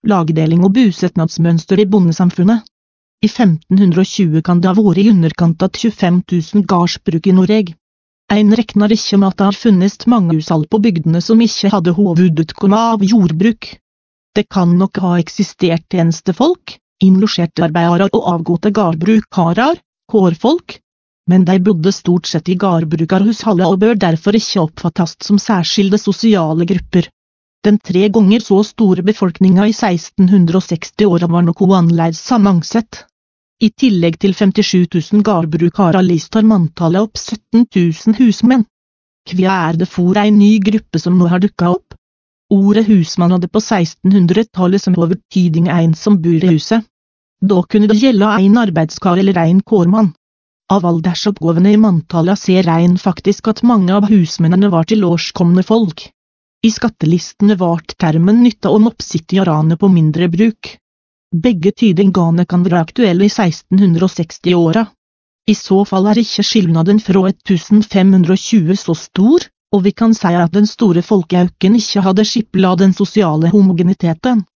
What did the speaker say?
lagdeling og bosetnadsmønster i bondesamfunnet. I 1520 kan det ha vært i underkant av 25 000 gardsbruk i Norge. En rekner ikke med at det har funnes mange hushold på bygdene som ikke hadde hovedutkomme av jordbruk. Det kan nok ha eksistert tjenestefolk, innlosjerte arbeidere og avgåtte gardbrukarer, kårfolk, men de bodde stort sett i gardbrukarhusholdet og bør derfor ikke oppfattes som særskilte sosiale grupper. Den 3 ganger så store befolkninga i 1660-åra var noe annerledes sammensett. I tillegg til 57 000 gardbrukere lister manntallet opp 17 000 husmenn. Hva er det for en ny gruppe som nå har dukket opp? Ordet husmann hadde på 1600-tallet som hovedtyding en som bor i huset. Da kunne det gjelde en arbeidskar eller en kårmann. Av aldersoppgavene i manntallet ser en faktisk at mange av husmennene var tilårskomne folk. I skattelistene vart termen nytta om oppsittjarane på mindre bruk. Begge tydingane kan være aktuelle i 1660-åra. I så fall er ikke skilnaden fra 1520 så stor, og vi kan si at den store folkeauken ikke hadde skipla den sosiale homogeniteten.